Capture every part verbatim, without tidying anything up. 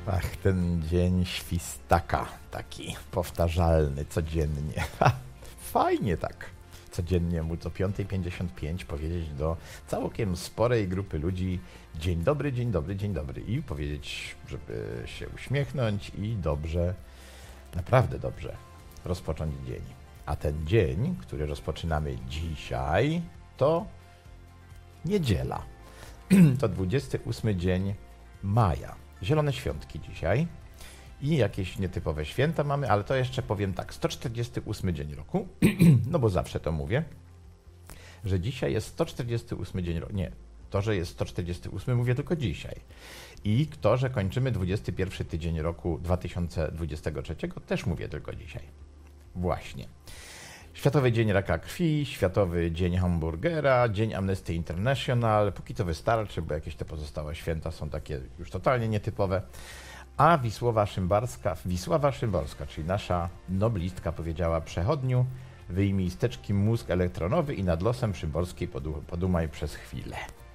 Ach, ten dzień świstaka, taki powtarzalny, codziennie. Fajnie tak. Codziennie móc o piąta pięćdziesiąt pięć powiedzieć do całkiem sporej grupy ludzi dzień dobry, dzień dobry, dzień dobry i powiedzieć, żeby się uśmiechnąć i dobrze, naprawdę dobrze rozpocząć dzień. A ten dzień, który rozpoczynamy dzisiaj, to niedziela. To dwudziesty ósmy dzień maja. Zielone świątki dzisiaj i jakieś nietypowe święta mamy, ale to jeszcze powiem tak, sto czterdziesty ósmy dzień roku, no bo zawsze to mówię, że dzisiaj jest sto czterdziesty ósmy dzień roku, nie, to, że jest sto czterdziesty ósmy mówię tylko dzisiaj i to, że kończymy dwudziesty pierwszy tydzień roku dwa tysiące dwudziestego trzeciego też mówię tylko dzisiaj. Właśnie. Światowy Dzień Raka Krwi, Światowy Dzień Hamburgera, Dzień Amnesty International, póki to wystarczy, bo jakieś te pozostałe święta są takie już totalnie nietypowe. A Wisława Szymborska, Wisława Szymborska, czyli nasza noblistka, powiedziała: przechodniu, wyjmij z teczki mózg elektronowy i nad losem Szymborskiej podumaj przez chwilę.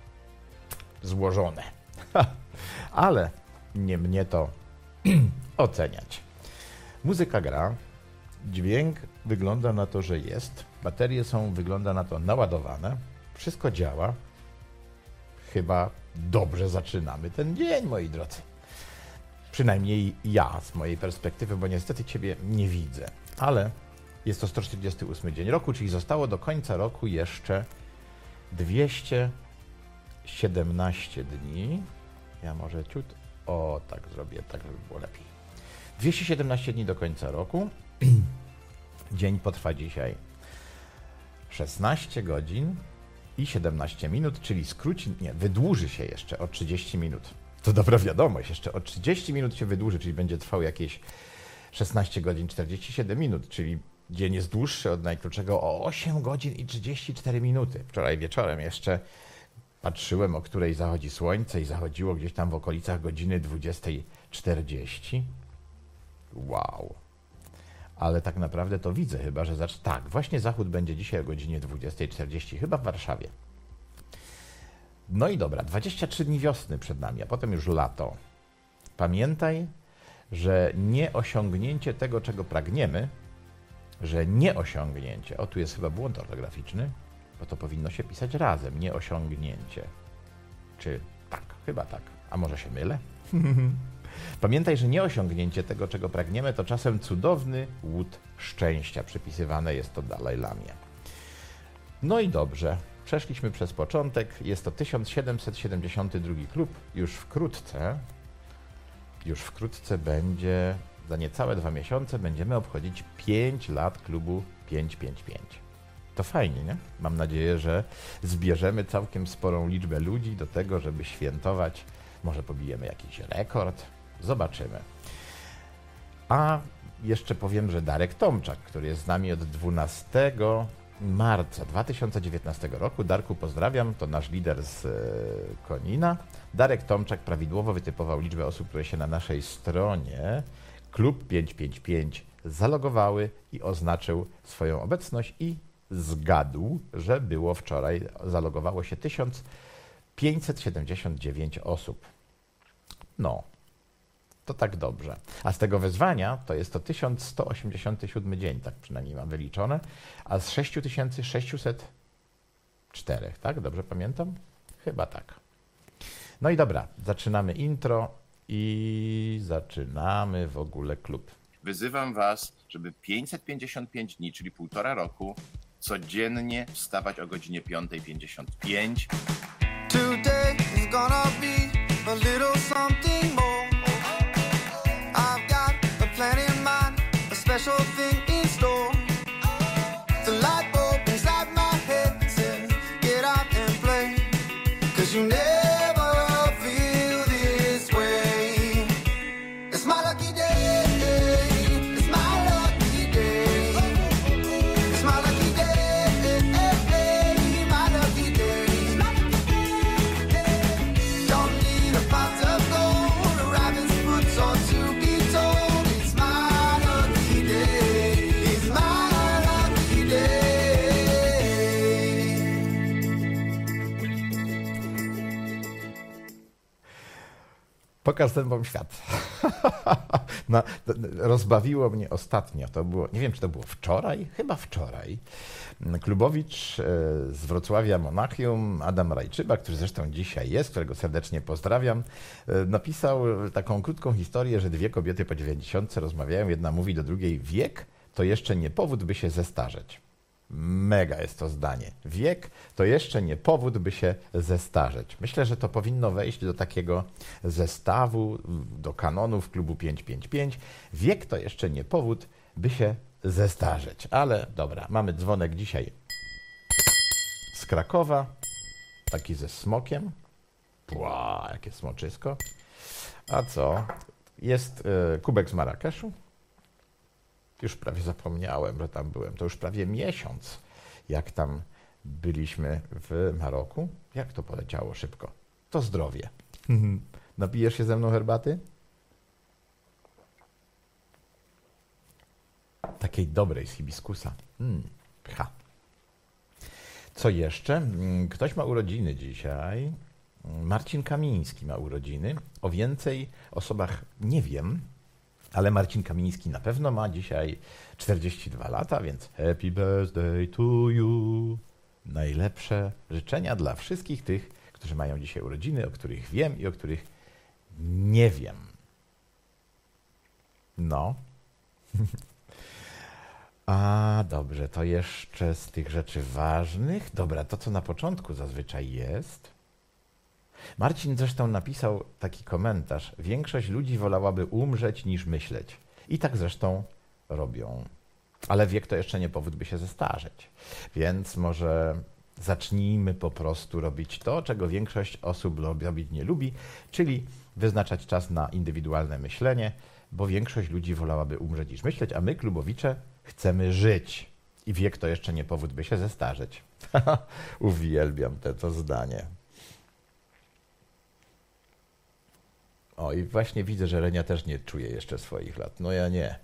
Złożone. Ale nie mnie to oceniać. Muzyka gra. Dźwięk wygląda na to, że jest. Baterie są, wygląda na to, naładowane. Wszystko działa. Chyba dobrze zaczynamy ten dzień, moi drodzy. Przynajmniej ja, z mojej perspektywy, bo niestety Ciebie nie widzę. Ale jest to sto czterdziesty ósmy dzień roku, czyli zostało do końca roku jeszcze dwieście siedemnaście dni. Ja może ciut... O, tak zrobię, tak żeby było lepiej. dwieście siedemnaście dni do końca roku. Dzień potrwa dzisiaj szesnaście godzin i siedemnaście minut, czyli skróci, nie, wydłuży się jeszcze o trzydzieści minut. To dobra wiadomość, jeszcze o trzydzieści minut się wydłuży, czyli będzie trwał jakieś szesnaście godzin czterdzieści siedem minut, czyli dzień jest dłuższy od najkrótszego o osiem godzin i trzydzieści cztery minuty. Wczoraj wieczorem jeszcze patrzyłem, o której zachodzi słońce i zachodziło gdzieś tam w okolicach godziny dwudziesta czterdzieści. Wow. Ale tak naprawdę to widzę chyba, że zacz... tak, właśnie zachód będzie dzisiaj o godzinie dwudziesta czterdzieści, chyba w Warszawie. No i dobra, dwadzieścia trzy dni wiosny przed nami, a potem już lato. Pamiętaj, że nieosiągnięcie tego, czego pragniemy, że nieosiągnięcie, o tu jest chyba błąd ortograficzny, bo to powinno się pisać razem, nieosiągnięcie. Czy tak, chyba tak, a może się mylę? Pamiętaj, że nieosiągnięcie tego, czego pragniemy, to czasem cudowny łód szczęścia. Przypisywane jest to Dalaj Lamie. No i dobrze, przeszliśmy przez początek. Jest to tysiąc siedemset siedemdziesiąty drugi klub. Już wkrótce, już wkrótce będzie, za niecałe dwa miesiące, będziemy obchodzić pięć lat klubu pięćset pięćdziesiąt pięć. To fajnie, nie? Mam nadzieję, że zbierzemy całkiem sporą liczbę ludzi do tego, żeby świętować. Może pobijemy jakiś rekord. Zobaczymy. A jeszcze powiem, że Darek Tomczak, który jest z nami od dwunastego marca dwa tysiące dziewiętnastego roku. Darku, pozdrawiam, to nasz lider z Konina. Darek Tomczak prawidłowo wytypował liczbę osób, które się na naszej stronie klub pięćset pięćdziesiąt pięć zalogowały i oznaczył swoją obecność i zgadł, że było wczoraj, zalogowało się tysiąc pięćset siedemdziesiąt dziewięć osób. No, to tak dobrze. A z tego wezwania to jest to tysiąc sto osiemdziesiąty siódmy dzień, tak przynajmniej mam wyliczone, a z sześć tysięcy sześćset cztery, tak? Dobrze pamiętam? Chyba tak. No i dobra, zaczynamy intro i zaczynamy w ogóle klub. Wyzywam was, żeby pięćset pięćdziesiąt pięć dni, czyli półtora roku, codziennie wstawać o godzinie piąta pięćdziesiąt pięć. Today is gonna be a little something more. I've got a plan in mind, a special thing in store. The light bulb inside my head says, get out and play, 'cause you never feel this way. It's my lucky day, it's my lucky day. It's my lucky day, my lucky day. Don't Pokaż ten wam świat. No, rozbawiło mnie ostatnio, to było, nie wiem czy to było wczoraj, chyba wczoraj. Klubowicz z Wrocławia Monachium, Adam Rajczyba, który zresztą dzisiaj jest, którego serdecznie pozdrawiam, napisał taką krótką historię, że dwie kobiety po dziewięćdziesiątce rozmawiają, jedna mówi do drugiej: wiek to jeszcze nie powód, by się zestarzeć. Mega jest to zdanie. Wiek to jeszcze nie powód, by się zestarzeć. Myślę, że to powinno wejść do takiego zestawu, do kanonów klubu pięć pięć pięć. Wiek to jeszcze nie powód, by się zestarzeć. Ale dobra, mamy dzwonek dzisiaj z Krakowa, taki ze smokiem. Ła, jakie smoczysko. A co? Jest y, kubek z Marrakeszu. Już prawie zapomniałem, że tam byłem. To już prawie miesiąc, jak tam byliśmy w Maroku. Jak to poleciało szybko. To zdrowie. Napijesz się ze mną herbaty? Takiej dobrej z hibiskusa. Mm, ha. Co jeszcze? Ktoś ma urodziny dzisiaj. Marcin Kamiński ma urodziny. O więcej osobach nie wiem, ale Marcin Kamiński na pewno ma dzisiaj czterdzieści dwa lata, więc happy birthday to you. Najlepsze życzenia dla wszystkich tych, którzy mają dzisiaj urodziny, o których wiem i o których nie wiem. No. A dobrze, to jeszcze z tych rzeczy ważnych. Dobra, to co na początku zazwyczaj jest. Marcin zresztą napisał taki komentarz: większość ludzi wolałaby umrzeć niż myśleć. I tak zresztą robią. Ale wiek to jeszcze nie powód, by się zestarzeć. Więc może zacznijmy po prostu robić to, czego większość osób robić nie lubi, czyli wyznaczać czas na indywidualne myślenie, bo większość ludzi wolałaby umrzeć niż myśleć, a my, klubowicze, chcemy żyć. I wiek to jeszcze nie powód, by się zestarzeć. Uwielbiam te, to zdanie. O, i właśnie widzę, że Lenia też nie czuje jeszcze swoich lat. No ja nie.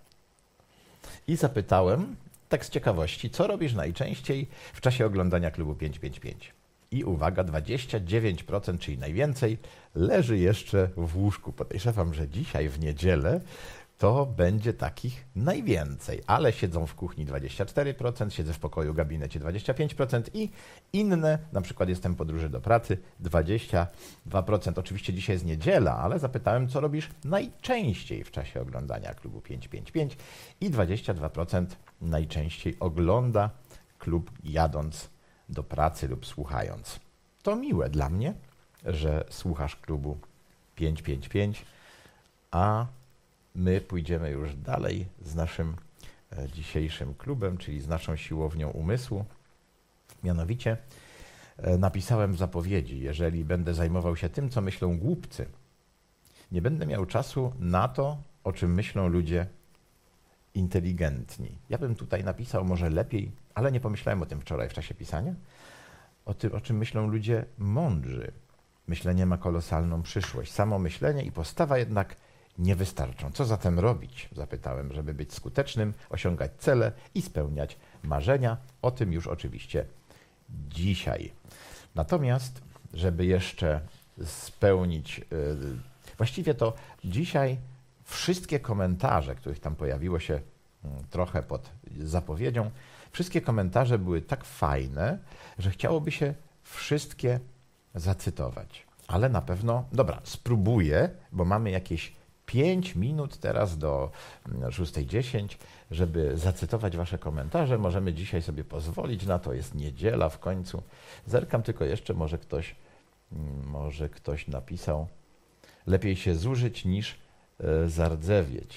I zapytałem, tak z ciekawości, co robisz najczęściej w czasie oglądania klubu pięć pięć pięć? I uwaga, dwadzieścia dziewięć procent, czyli najwięcej, leży jeszcze w łóżku. Podejrzewam, że dzisiaj w niedzielę to będzie takich najwięcej, ale siedzą w kuchni dwadzieścia cztery procent, siedzę w pokoju, gabinecie dwadzieścia pięć procent i inne, na przykład jestem w podróży do pracy, dwadzieścia dwa procent. Oczywiście dzisiaj jest niedziela, ale zapytałem, co robisz najczęściej w czasie oglądania klubu pięć pięć pięć i dwadzieścia dwa procent najczęściej ogląda klub jadąc do pracy lub słuchając. To miłe dla mnie, że słuchasz klubu pięć pięć pięć, a my pójdziemy już dalej z naszym dzisiejszym klubem, czyli z naszą siłownią umysłu. Mianowicie napisałem w zapowiedzi: jeżeli będę zajmował się tym, co myślą głupcy, nie będę miał czasu na to, o czym myślą ludzie inteligentni. Ja bym tutaj napisał może lepiej, ale nie pomyślałem o tym wczoraj w czasie pisania, o tym, o czym myślą ludzie mądrzy. Myślenie ma kolosalną przyszłość. Samo myślenie i postawa jednak nie wystarczą. Co zatem robić? Zapytałem, żeby być skutecznym, osiągać cele i spełniać marzenia. O tym już oczywiście dzisiaj. Natomiast, żeby jeszcze spełnić, yy, właściwie to dzisiaj wszystkie komentarze, których tam pojawiło się yy, trochę pod zapowiedzią, wszystkie komentarze były tak fajne, że chciałoby się wszystkie zacytować. Ale na pewno, dobra, spróbuję, bo mamy jakieś pięć minut teraz do szósta dziesięć, żeby zacytować wasze komentarze. Możemy dzisiaj sobie pozwolić na to, jest niedziela w końcu. Zerkam tylko jeszcze, może ktoś, może ktoś napisał: lepiej się zużyć niż e, zardzewieć.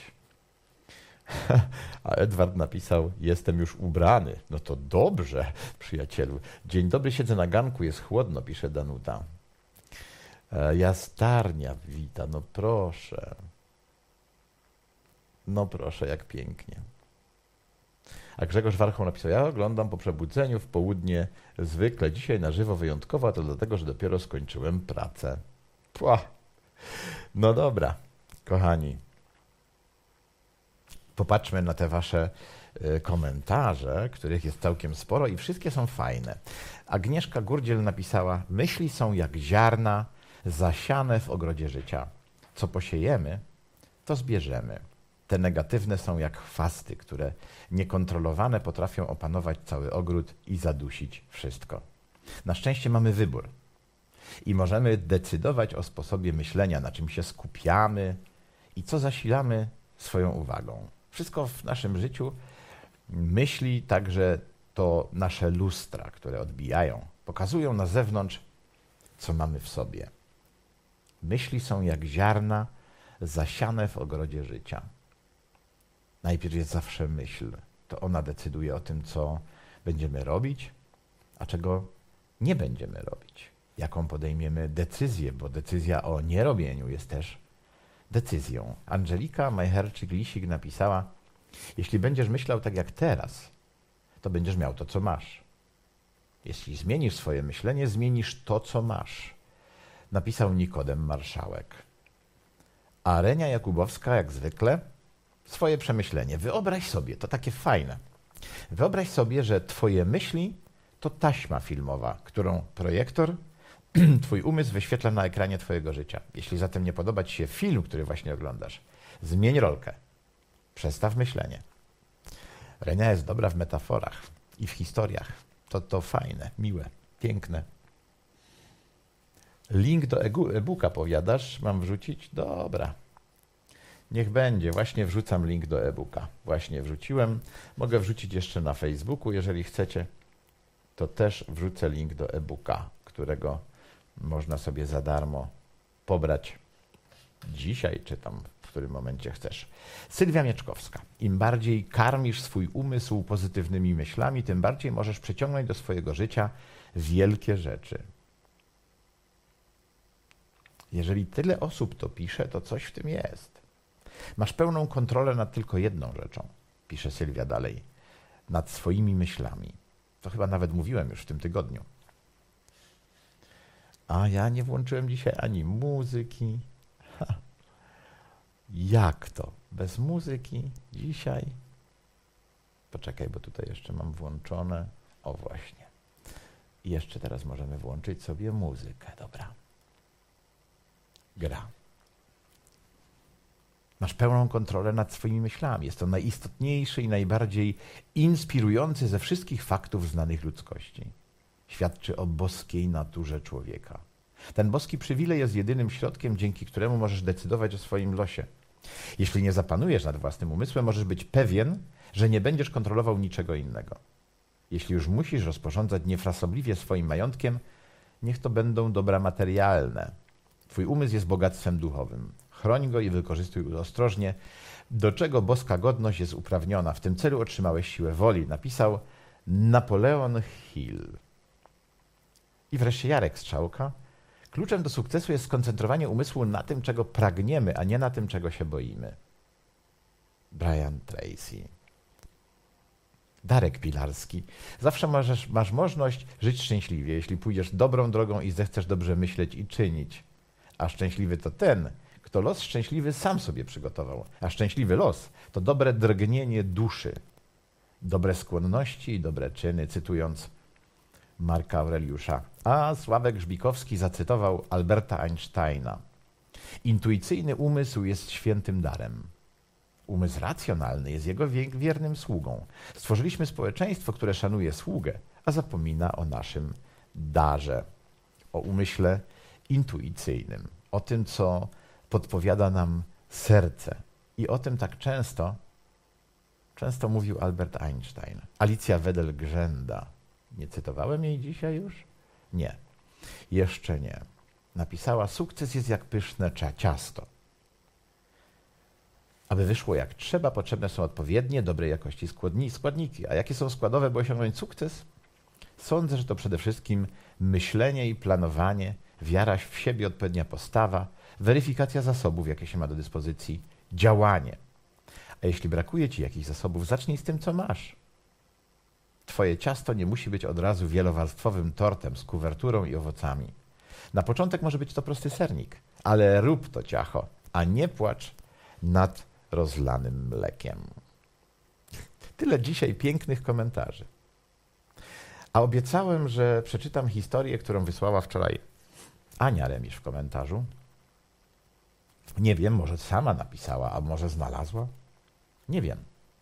A Edward napisał: jestem już ubrany. No to dobrze, przyjacielu. Dzień dobry, siedzę na ganku, jest chłodno, pisze Danuta. E, Jastarnia wita, no proszę. No proszę, jak pięknie. A Grzegorz Warchoł napisał: ja oglądam po przebudzeniu w południe zwykle, dzisiaj na żywo wyjątkowo, a to dlatego, że dopiero skończyłem pracę. Pła. No dobra, kochani. Popatrzmy na te wasze y, komentarze, których jest całkiem sporo i wszystkie są fajne. Agnieszka Gurdziel napisała: myśli są jak ziarna zasiane w ogrodzie życia. Co posiejemy, to zbierzemy. Te negatywne są jak chwasty, które niekontrolowane potrafią opanować cały ogród i zadusić wszystko. Na szczęście mamy wybór i możemy decydować o sposobie myślenia, na czym się skupiamy i co zasilamy swoją uwagą. Wszystko w naszym życiu, myśli także to nasze lustra, które odbijają, pokazują na zewnątrz, co mamy w sobie. Myśli są jak ziarna zasiane w ogrodzie życia. Najpierw jest zawsze myśl. To ona decyduje o tym, co będziemy robić, a czego nie będziemy robić. Jaką podejmiemy decyzję, bo decyzja o nierobieniu jest też decyzją. Angelika Majcherczyk-Lisik napisała: jeśli będziesz myślał tak jak teraz, to będziesz miał to, co masz. Jeśli zmienisz swoje myślenie, zmienisz to, co masz. Napisał Nikodem Marszałek. A Renia Jakubowska, jak zwykle, swoje przemyślenie. Wyobraź sobie, to takie fajne. Wyobraź sobie, że twoje myśli to taśma filmowa, którą projektor, twój umysł wyświetla na ekranie twojego życia. Jeśli zatem nie podoba ci się film, który właśnie oglądasz, zmień rolkę. Przestaw myślenie. Renia jest dobra w metaforach i w historiach. To to fajne, miłe, piękne. Link do e-booka, powiadasz, mam wrzucić? Dobra. Niech będzie, właśnie wrzucam link do e-booka. Właśnie wrzuciłem. Mogę wrzucić jeszcze na Facebooku, jeżeli chcecie. To też wrzucę link do e-booka, którego można sobie za darmo pobrać dzisiaj, czy tam w którym momencie chcesz. Sylwia Mieczkowska. Im bardziej karmisz swój umysł pozytywnymi myślami, tym bardziej możesz przyciągnąć do swojego życia wielkie rzeczy. Jeżeli tyle osób to pisze, to coś w tym jest. Masz pełną kontrolę nad tylko jedną rzeczą, pisze Sylwia dalej, nad swoimi myślami. To chyba nawet mówiłem już w tym tygodniu. A ja nie włączyłem dzisiaj ani muzyki. Ha. Jak to? Bez muzyki dzisiaj? Poczekaj, bo tutaj jeszcze mam włączone. O właśnie. I jeszcze teraz możemy włączyć sobie muzykę. Dobra. Gra. Masz pełną kontrolę nad swoimi myślami. Jest to najistotniejszy i najbardziej inspirujący ze wszystkich faktów znanych ludzkości. Świadczy o boskiej naturze człowieka. Ten boski przywilej jest jedynym środkiem, dzięki któremu możesz decydować o swoim losie. Jeśli nie zapanujesz nad własnym umysłem, możesz być pewien, że nie będziesz kontrolował niczego innego. Jeśli już musisz rozporządzać niefrasobliwie swoim majątkiem, niech to będą dobra materialne. Twój umysł jest bogactwem duchowym. Chroń go i wykorzystuj ostrożnie, do czego boska godność jest uprawniona. W tym celu otrzymałeś siłę woli, napisał Napoleon Hill. I wreszcie Jarek Strzałka. Kluczem do sukcesu jest skoncentrowanie umysłu na tym, czego pragniemy, a nie na tym, czego się boimy. Brian Tracy. Darek Pilarski. Zawsze możesz, masz możliwość żyć szczęśliwie, jeśli pójdziesz dobrą drogą i zechcesz dobrze myśleć i czynić. A szczęśliwy to ten, kto los szczęśliwy sam sobie przygotował. A szczęśliwy los to dobre drgnienie duszy, dobre skłonności i dobre czyny, cytując Marka Aureliusza. A Sławek Żbikowski zacytował Alberta Einsteina. Intuicyjny umysł jest świętym darem. Umysł racjonalny jest jego wiernym sługą. Stworzyliśmy społeczeństwo, które szanuje sługę, a zapomina o naszym darze. O umyśle intuicyjnym. O tym, co podpowiada nam serce. I o tym tak często, często mówił Albert Einstein. Alicja Wedel-Grzęda. Nie cytowałem jej dzisiaj już? Nie. Jeszcze nie. Napisała, sukces jest jak pyszne ciasto. Aby wyszło jak trzeba, potrzebne są odpowiednie, dobrej jakości składniki. A jakie są składowe, by osiągnąć sukces? Sądzę, że to przede wszystkim myślenie i planowanie, wiara w siebie, odpowiednia postawa, weryfikacja zasobów, jakie się ma do dyspozycji, działanie. A jeśli brakuje ci jakichś zasobów, zacznij z tym, co masz. Twoje ciasto nie musi być od razu wielowarstwowym tortem z kuwerturą i owocami. Na początek może być to prosty sernik, ale rób to ciacho, a nie płacz nad rozlanym mlekiem. Tyle dzisiaj pięknych komentarzy. A obiecałem, że przeczytam historię, którą wysłała wczoraj Ania Remisz w komentarzu. Nie wiem, może sama napisała, a może znalazła? Nie wiem.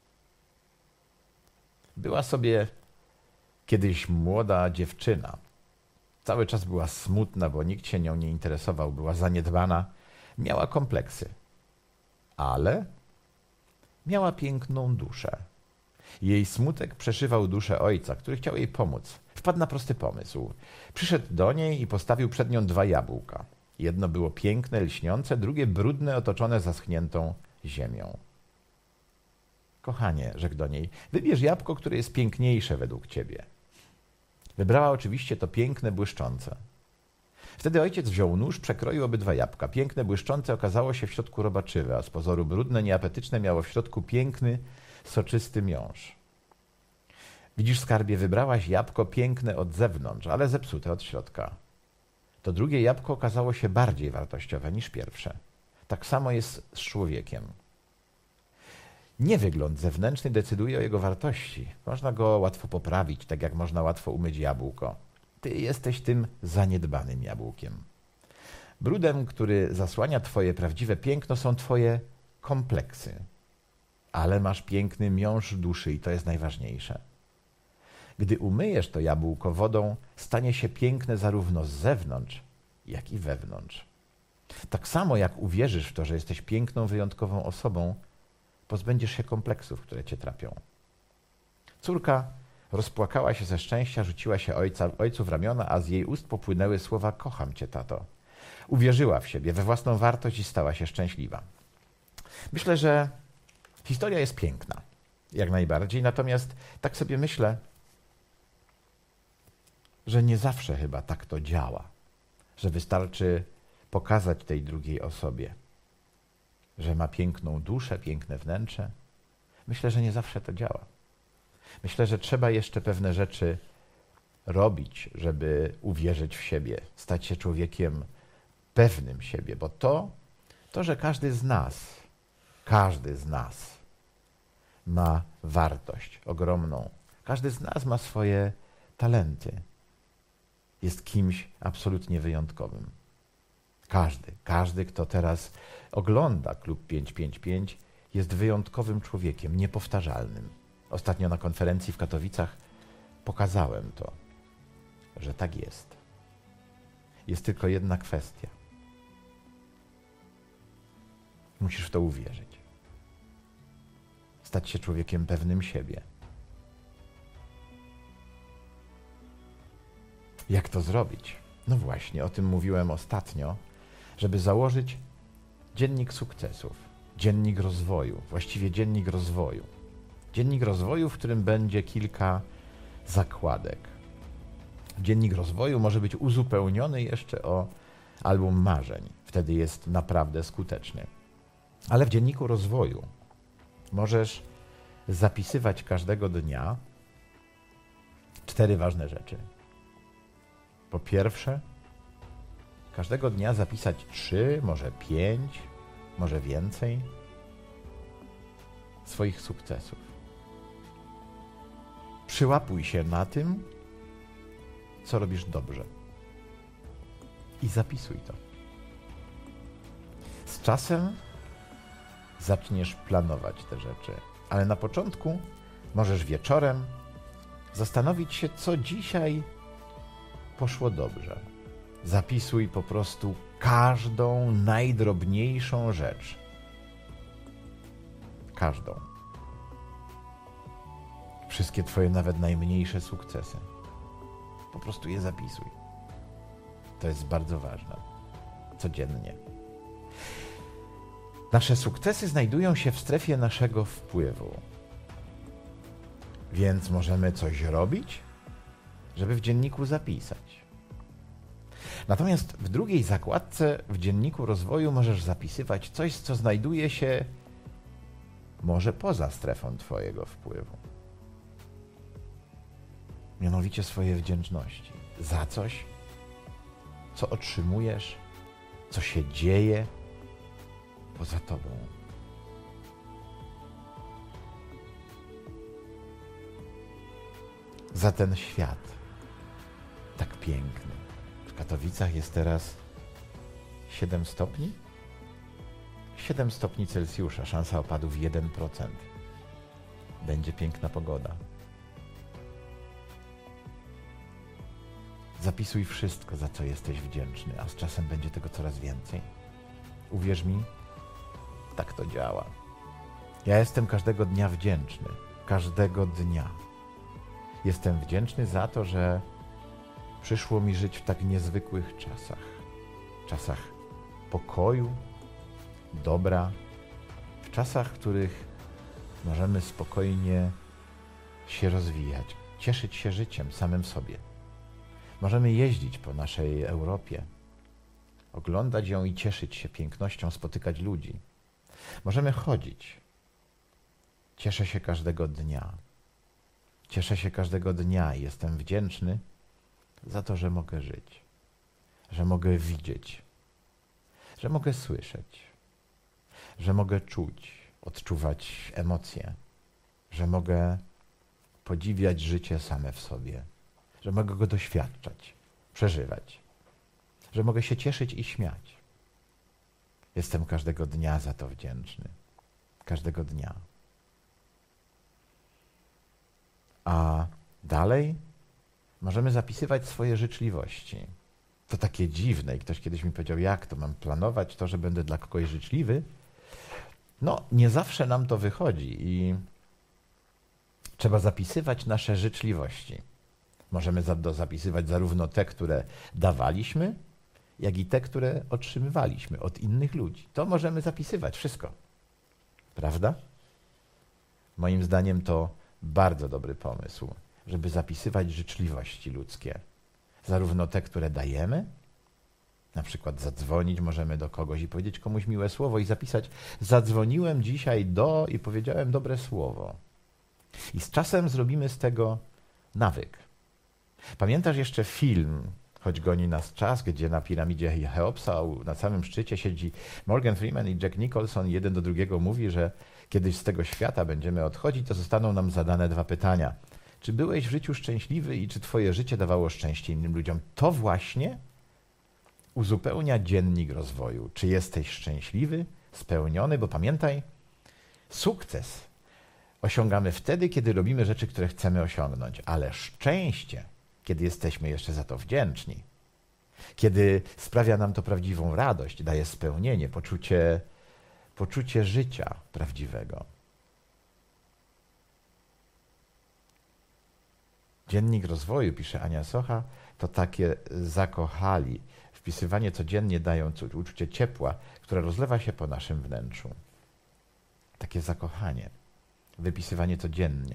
Była sobie kiedyś młoda dziewczyna. Cały czas była smutna, bo nikt się nią nie interesował, była zaniedbana, miała kompleksy. Ale miała piękną duszę. Jej smutek przeszywał duszę ojca, który chciał jej pomóc. Wpadł na prosty pomysł. Przyszedł do niej i postawił przed nią dwa jabłka. Jedno było piękne, lśniące, drugie brudne, otoczone zaschniętą ziemią. Kochanie, rzekł do niej, wybierz jabłko, które jest piękniejsze według ciebie. Wybrała oczywiście to piękne, błyszczące. Wtedy ojciec wziął nóż, przekroił obydwa jabłka. Piękne, błyszczące okazało się w środku robaczywe, a z pozoru brudne, nieapetyczne miało w środku piękny, soczysty miąższ. Widzisz, skarbie, wybrałaś jabłko piękne od zewnątrz, ale zepsute od środka. To drugie jabłko okazało się bardziej wartościowe niż pierwsze. Tak samo jest z człowiekiem. Nie wygląd zewnętrzny decyduje o jego wartości. Można go łatwo poprawić, tak jak można łatwo umyć jabłko. Ty jesteś tym zaniedbanym jabłkiem. Brudem, który zasłania twoje prawdziwe piękno, są twoje kompleksy. Ale masz piękny miąższ duszy i to jest najważniejsze. Gdy umyjesz to jabłko wodą, stanie się piękne zarówno z zewnątrz, jak i wewnątrz. Tak samo jak uwierzysz w to, że jesteś piękną, wyjątkową osobą, pozbędziesz się kompleksów, które cię trapią. Córka rozpłakała się ze szczęścia, rzuciła się ojca, ojcu w ramiona, a z jej ust popłynęły słowa: kocham cię, tato. Uwierzyła w siebie, we własną wartość i stała się szczęśliwa. Myślę, że historia jest piękna, jak najbardziej, natomiast tak sobie myślę, że nie zawsze chyba tak to działa, że wystarczy pokazać tej drugiej osobie, że ma piękną duszę, piękne wnętrze. Myślę, że nie zawsze to działa. Myślę, że trzeba jeszcze pewne rzeczy robić, żeby uwierzyć w siebie, stać się człowiekiem pewnym siebie, bo to, to, że każdy z nas, każdy z nas ma wartość ogromną. Każdy z nas ma swoje talenty. Jest kimś absolutnie wyjątkowym. Każdy, każdy, kto teraz ogląda Klub pięćset pięćdziesiąt pięć, jest wyjątkowym człowiekiem, niepowtarzalnym. Ostatnio na konferencji w Katowicach pokazałem to, że tak jest. Jest tylko jedna kwestia. Musisz w to uwierzyć. Stać się człowiekiem pewnym siebie. Jak to zrobić? No właśnie, o tym mówiłem ostatnio, żeby założyć dziennik sukcesów, dziennik rozwoju, właściwie dziennik rozwoju. Dziennik rozwoju, w którym będzie kilka zakładek. Dziennik rozwoju może być uzupełniony jeszcze o album marzeń. Wtedy jest naprawdę skuteczny. Ale w dzienniku rozwoju możesz zapisywać każdego dnia cztery ważne rzeczy. Po pierwsze, każdego dnia zapisać trzy, może pięć, może więcej swoich sukcesów. Przyłapuj się na tym, co robisz dobrze. I zapisuj to. Z czasem zaczniesz planować te rzeczy, ale na początku możesz wieczorem zastanowić się, co dzisiaj poszło dobrze. Zapisuj po prostu każdą najdrobniejszą rzecz. Każdą. Wszystkie twoje nawet najmniejsze sukcesy. Po prostu je zapisuj. To jest bardzo ważne. Codziennie. Nasze sukcesy znajdują się w strefie naszego wpływu. Więc możemy coś robić, żeby w dzienniku zapisać. Natomiast w drugiej zakładce w dzienniku rozwoju możesz zapisywać coś, co znajduje się może poza strefą twojego wpływu. Mianowicie swoje wdzięczności za coś, co otrzymujesz, co się dzieje poza tobą. Za ten świat tak piękny. W Katowicach jest teraz siedem stopni? siedem stopni Celsjusza, szansa opadów jeden procent. Będzie piękna pogoda. Zapisuj wszystko, za co jesteś wdzięczny, a z czasem będzie tego coraz więcej. Uwierz mi, tak to działa. Ja jestem każdego dnia wdzięczny. Każdego dnia. Jestem wdzięczny za to, że przyszło mi żyć w tak niezwykłych czasach. Czasach pokoju, dobra, w czasach, w których możemy spokojnie się rozwijać, cieszyć się życiem samym sobie. Możemy jeździć po naszej Europie, oglądać ją i cieszyć się pięknością, spotykać ludzi. Możemy chodzić. Cieszę się każdego dnia. Cieszę się każdego dnia i jestem wdzięczny za to, że mogę żyć, że mogę widzieć, że mogę słyszeć, że mogę czuć, odczuwać emocje, że mogę podziwiać życie same w sobie, że mogę go doświadczać, przeżywać, że mogę się cieszyć i śmiać. Jestem każdego dnia za to wdzięczny. Każdego dnia. A dalej możemy zapisywać swoje życzliwości. To takie dziwne i ktoś kiedyś mi powiedział, jak to mam planować to, że będę dla kogoś życzliwy? No, nie zawsze nam to wychodzi i trzeba zapisywać nasze życzliwości. Możemy za- zapisywać zarówno te, które dawaliśmy, jak i te, które otrzymywaliśmy od innych ludzi. To możemy zapisywać wszystko. Prawda? Moim zdaniem to bardzo dobry pomysł, żeby zapisywać życzliwości ludzkie. Zarówno te, które dajemy, na przykład zadzwonić możemy do kogoś i powiedzieć komuś miłe słowo i zapisać zadzwoniłem dzisiaj do i powiedziałem dobre słowo. I z czasem zrobimy z tego nawyk. Pamiętasz jeszcze film Choć goni nas czas, gdzie na piramidzie Cheopsa na samym szczycie siedzi Morgan Freeman i Jack Nicholson. Jeden do drugiego mówi, że kiedyś z tego świata będziemy odchodzić, to zostaną nam zadane dwa pytania. Czy byłeś w życiu szczęśliwy i czy twoje życie dawało szczęście innym ludziom? To właśnie uzupełnia dziennik rozwoju. Czy jesteś szczęśliwy, spełniony? Bo pamiętaj, sukces osiągamy wtedy, kiedy robimy rzeczy, które chcemy osiągnąć, ale szczęście, kiedy jesteśmy jeszcze za to wdzięczni, kiedy sprawia nam to prawdziwą radość, daje spełnienie, poczucie, poczucie życia prawdziwego. Dziennik rozwoju, pisze Ania Socha, to takie zakochali. Wpisywanie codziennie dają uczucie ciepła, które rozlewa się po naszym wnętrzu. Takie zakochanie. Wypisywanie codziennie.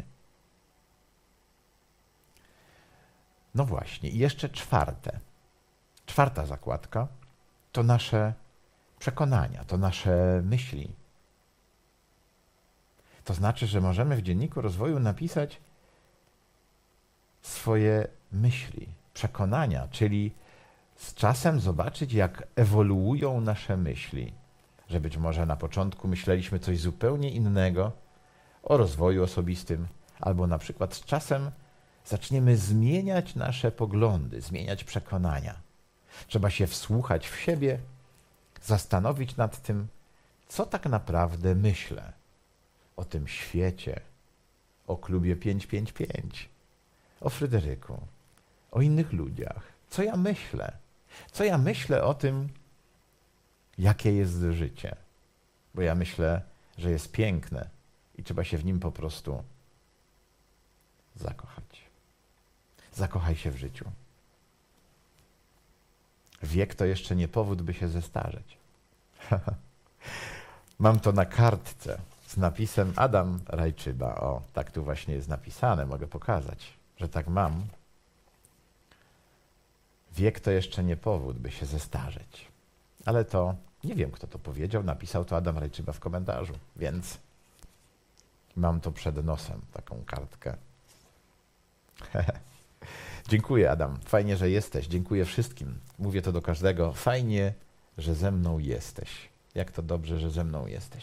No właśnie. I jeszcze czwarte. Czwarta zakładka to nasze przekonania, to nasze myśli. To znaczy, że możemy w dzienniku rozwoju napisać swoje myśli, przekonania, czyli z czasem zobaczyć, jak ewoluują nasze myśli. Że być może na początku myśleliśmy coś zupełnie innego o rozwoju osobistym, albo na przykład z czasem zaczniemy zmieniać nasze poglądy, zmieniać przekonania. Trzeba się wsłuchać w siebie, zastanowić nad tym, co tak naprawdę myślę o tym świecie, o klubie pięć pięć pięć, o Fryderyku, o innych ludziach. Co ja myślę? Co ja myślę o tym, jakie jest życie? Bo ja myślę, że jest piękne i trzeba się w nim po prostu zakochać. Zakochaj się w życiu. Wiek to jeszcze nie powód, by się zestarzeć. Mam to na kartce z napisem Adam Rajczyba. O, tak tu właśnie jest napisane. Mogę pokazać, że tak mam. Wiek to jeszcze nie powód, by się zestarzeć. Ale to nie wiem, kto to powiedział. Napisał to Adam Rajczyba w komentarzu, więc mam to przed nosem, taką kartkę. Dziękuję, Adam. Fajnie, że jesteś. Dziękuję wszystkim. Mówię to do każdego. Fajnie, że ze mną jesteś. Jak to dobrze, że ze mną jesteś.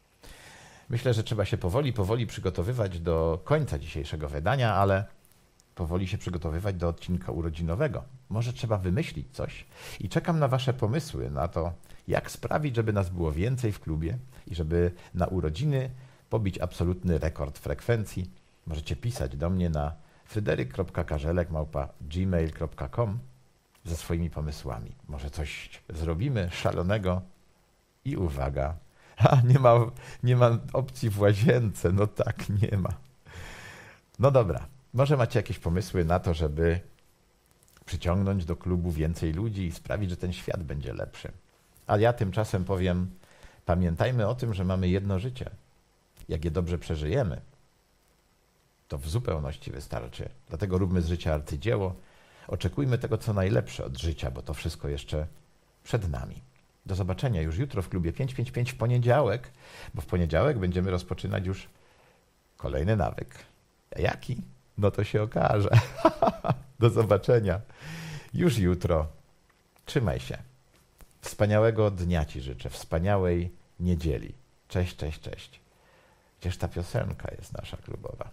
Myślę, że trzeba się powoli, powoli przygotowywać do końca dzisiejszego wydania, ale powoli się przygotowywać do odcinka urodzinowego. Może trzeba wymyślić coś i czekam na wasze pomysły na to, jak sprawić, żeby nas było więcej w klubie i żeby na urodziny pobić absolutny rekord frekwencji. Możecie pisać do mnie na fryderyk kropka karzelek małpa gmail kropka com ze swoimi pomysłami. Może coś zrobimy szalonego i uwaga, ha, nie ma, nie ma opcji w łazience, no tak, nie ma. No dobra, może macie jakieś pomysły na to, żeby przyciągnąć do klubu więcej ludzi i sprawić, że ten świat będzie lepszy. A ja tymczasem powiem, pamiętajmy o tym, że mamy jedno życie. Jak je dobrze przeżyjemy, to w zupełności wystarczy. Dlatego róbmy z życia arcydzieło. Oczekujmy tego, co najlepsze od życia, bo to wszystko jeszcze przed nami. Do zobaczenia już jutro w klubie pięć pięć pięć w poniedziałek, bo w poniedziałek będziemy rozpoczynać już kolejny nawyk. A jaki? No to się okaże. Do zobaczenia już jutro. Trzymaj się. Wspaniałego dnia ci życzę, wspaniałej niedzieli. Cześć, cześć, cześć. Gdzież ta piosenka jest nasza klubowa?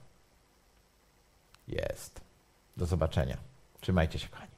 Jest. Do zobaczenia. Trzymajcie się, kochani.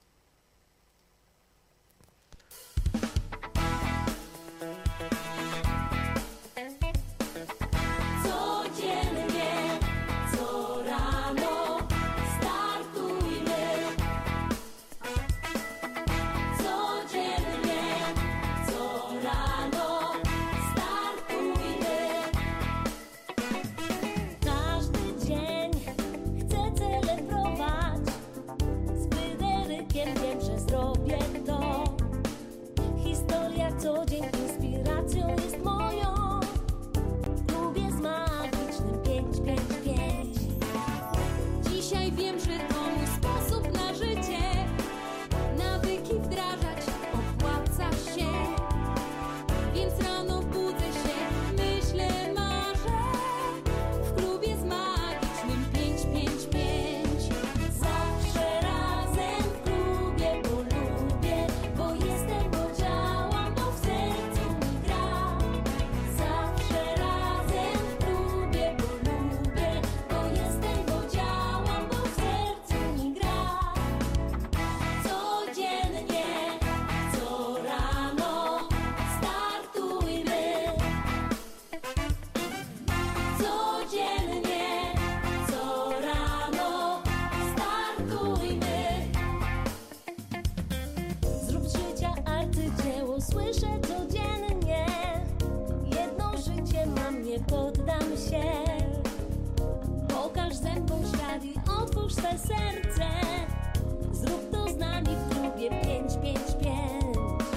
Serce, zrób to z nami w klubie pięć pięć pięć.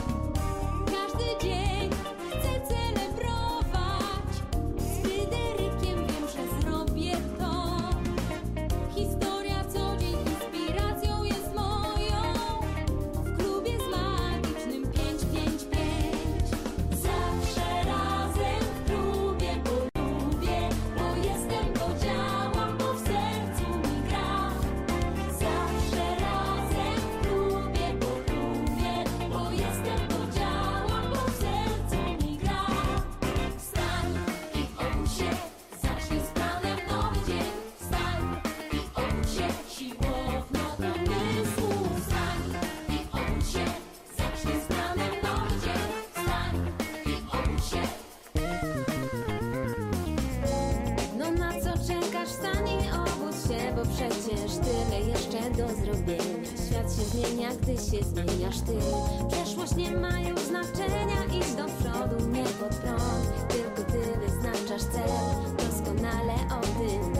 Każdy dzień chcę celebrować. Z Fryderykiem wiem, że zrobię to. Historia co dzień inspiracją jest moją. W klubie z magicznym pięć pięć pięć. Zawsze razem w klubie, bo lubię, bo jestem, bo działam, bo w sercu mi gra. Zawsze razem w klubie, bo lubię, bo jestem, bo działam, bo w sercu mi gra. Wstań i obudź się, zacznij z planem nowy dzień. Wstań i obudź się, siłownia umysłu. Wstań i obudź się, zacznij z planem nowy dzień. Wstań i obudź się. No na co czekasz? Wstań i obudź się, bo przecież tyle jeszcze do zrobienia. Świat się zmienia, gdy się zmieniasz ty. Przeszłość nie ma już znaczenia, idź do przodu, nie pod prąd. Tylko ty wyznaczasz cel, doskonale o tym